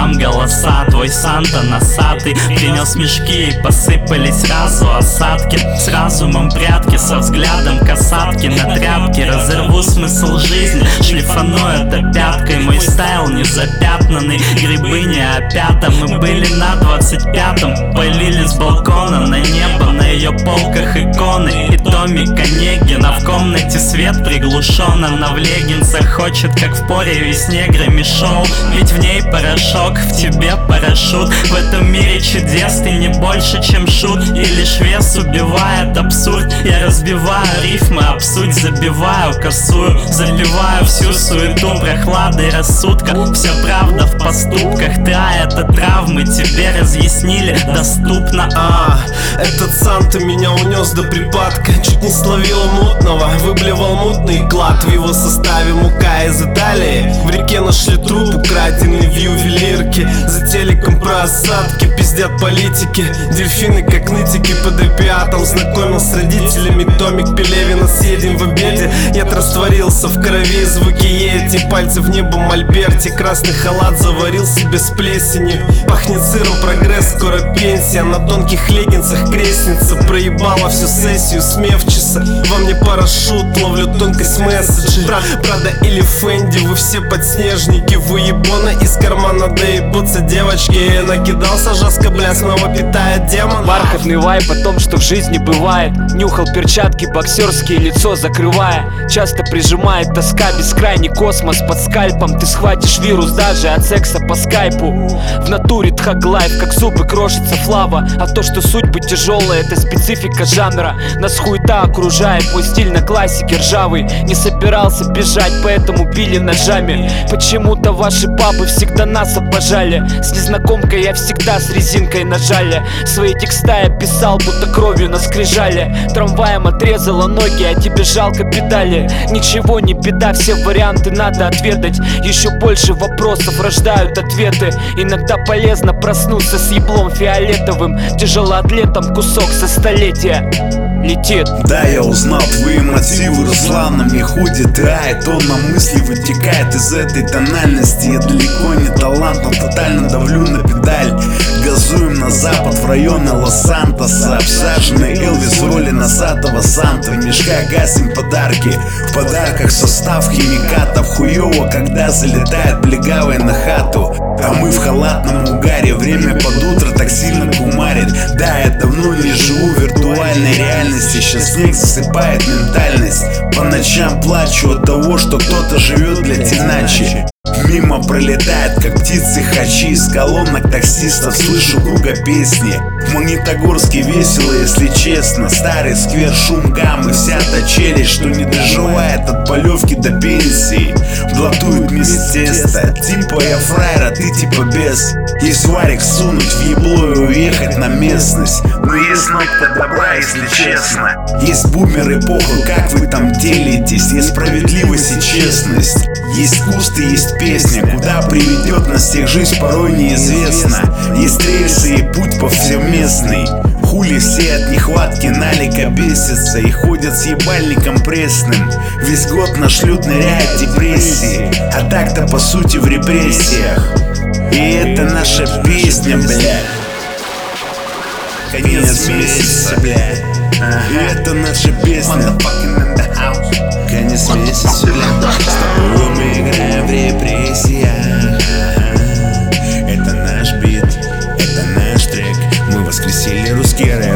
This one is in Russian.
там голоса. Твой Санта носатый принес мешки, и посыпались сразу осадки. С разумом прятки, со взглядом касатки на тряпке. Разорву смысл жизни, шлифану это пяткой. Мой стайл не запятнанный, грибы не опята. Мы были на 25-м, пылили с балкона на небо. На ее полках иконы и томик Онегина. В комнате свет приглушен, она в леггинсах хочет, как в пореве с неграми шоу. Ведь в ней порошок, в тебе парашют. В этом мире чудес ты не больше, чем шут. И лишь вес убивает абсурд. Я разбиваю рифмы, об суть забиваю косую. Запиваю всю суету прохладой рассудка. Вся правда в поступках, да, это травмы тебе разъяснили доступно. Этот Санта меня унес до припадка. Чуть не словил мутного, выблевал мутный клад. В его составе мука из Италии. В реке нашли труп, украденный в ювелирке. За телеком про осадки пиздят политики. Дельфины как нытики под опиатом. Знакомил с родителями, томик Пелевина. Съедем в обеде, яд растворился в крови. Звуки ети, пальцы в небо мольберти. Красный халат заварил себе с плесенью. Пахнет сыром прогресс, скоро пенсия. На тонких леггинсах крестница проебала всю сессию смевчиса. Во мне парашют, ловлю тонкость месседжей. Прада или Фенди, вы все подснежники. Выебона из кармана доебутся девочки. Я накидался жестко, бля, снова питает демон. Бархатный вайб о том, что в жизни бывает. Нюхал перчатки боксерские, лицо закрывая. Часто прижимает тоска, бескрайний космос под скальпом. Ты схватишь вирус даже от секса по скайпу. В натуре тхаг-лайф, как зубы крошится флава. А то, что судьбы тяжелая, это специфика жанра. Нас хуета окружает, мой стиль на классике ржавый. Не собирался бежать, поэтому били ножами. Почему-то ваши бабы всегда нас обожали. С незнакомкой я всегда с резинкой на жале. Свои текста я писал, будто кровью на скрижале. Трамваем отрезала ноги, а тебе жалко педали. Ничего не беда, все варианты надо отведать. Еще больше вопросов рождают ответы. Иногда полезно проснуться с еблом фиолетовым. Тяжелоатлетом кусок со столетия летит. Да, я узнал твои мотивы, Руслан на мне ходит и ает. Он на мысли вытекает из этой тональности. Я далеко не талант, но тотально давлю на педаль. Газуем на запад в районе Лос-Сантоса. Обсаженный Элвис в роли носатого Санта. В мешках гасим подарки, в подарках состав химикатов. Хуёво, когда залетает плегавый на хату. А мы в халатном угаре, время под утро так сильно кумарит. Да, я давно не живу в виртуальной реальности. Сейчас снег засыпает ментальность. По ночам плачу от того, что кто-то живет, блять, иначе. Мимо пролетает, как птицы хачи. Из колонок таксистов слышу круга песни. В Магнитогорске весело, если честно. Старый сквер, шум гаммы, вся та челюсть, что не доживает от полевки до пенсии. Блатует мисс теста. Типа я фраер, а ты типа без. Есть варик сунуть в ебло и уехать на местность. Но есть нотка добра, если честно. Есть бумеры, похуй, как вы там делитесь. Есть справедливость и честность. Есть кусты, есть песня. Куда приведет нас всех жизнь, порой неизвестно. Есть рельсы и путь повсеместный. Хули все от нехватки налика бесятся и ходят с ебальником пресным. Весь год нашлют, ныряют депрессии. А так-то по сути в репрессиях. И это наша песня, блядь. Конец месяца, блядь. И это наша песня. Конец месяца, блядь. С тобой мы играем в репрессиях. Это наш бит, это наш трек. Мы воскресили русский рэп.